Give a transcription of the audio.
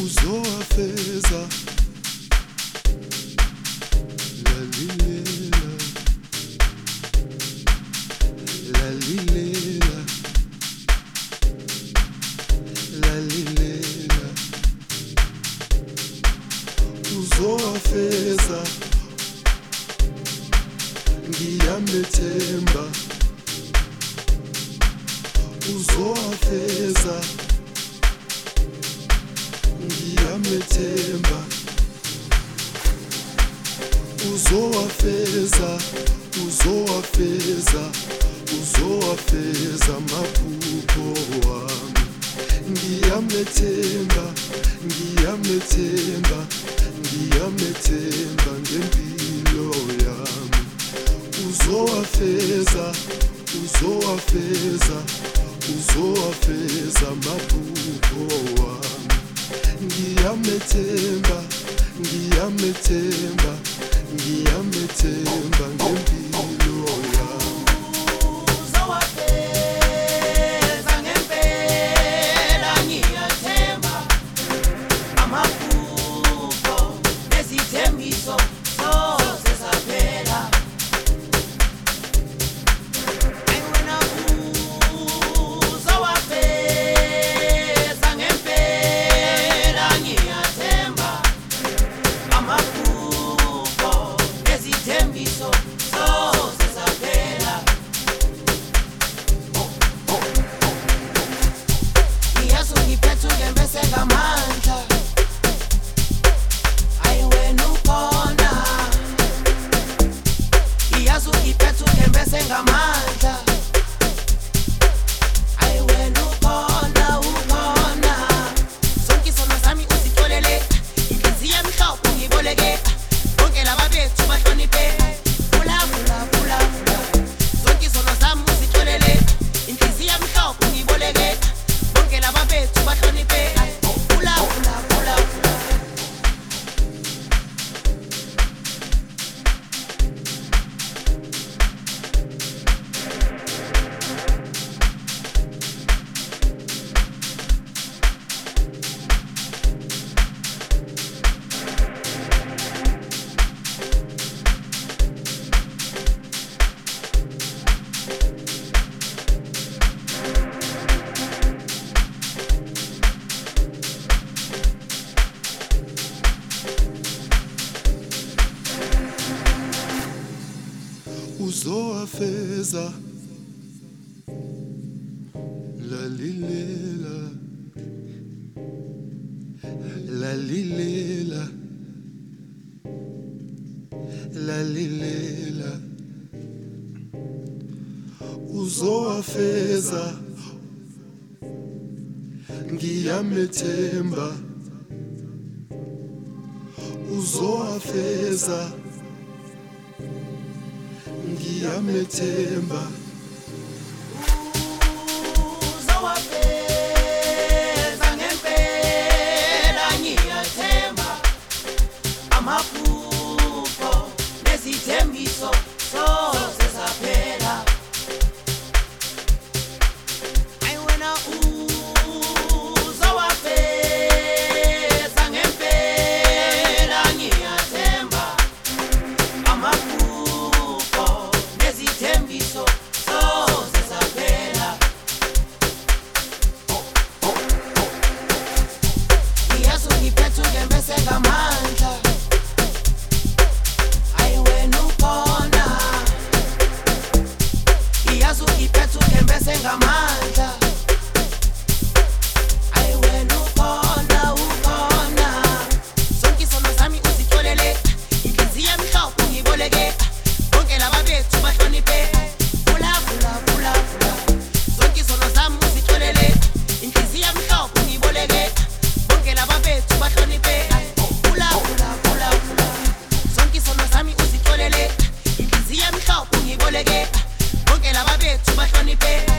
uzowafeza lalilela lalilela lalilela uzowafeza ngiyamethemba uzowafeza ngiyamethemba uzowafeza uzowafeza uzowafeza maphupho wami ngiyamethemba ngiyamethemba ngiyamethemba ngempilo yami uzowafeza uzowafeza uzowafeza maphupho wami ngiyamethemba ngiyamethemba ngiyamethemba ngempilo yami uzowafeza ngempela ngiyathemba amaphupho nezithembiso zozesaphela ngamandla ayiwena ukhona ukhona sonke isono sami uzitholele inhliziyo emhlophe ngiboleke bonke laba bethu bahloniphe phula phula phula phula sonke isono sami uzitholele inhliziyo emhlophe ngiboleke bonke laba bethu bahloniphe phula phula phula phula uzowafeza lalilela lalilela lalilela uzowafeza ngiyamethemba uzowafeza ngiyamethemba uzowafeza ngempela ngiyathemba amaphupho nezithembiso zozesaphela ayiwena uzowafeza ngempela ngiyathemba amaphupho nezithembiso zozesaphela ngiyazi ungiphethe ungembese ngamandla ayiwena ukhona ngiyazi ungiphethe ungembese ngamandla ayiwena ukhona ukhona sonke isono zami uzitholele inhliziyo emhlophe ngiboleke bonke laba bethu bahloniphe phula phula phula phula sonke izono zami uzitholele inhliziyo emhlophe ngiboleke bonke laba bethu bahloniphe phula phula phula phula sonke izono zami uzitholele inhliziyo emhlophe ngiboleke bonke laba bethu bahloniphe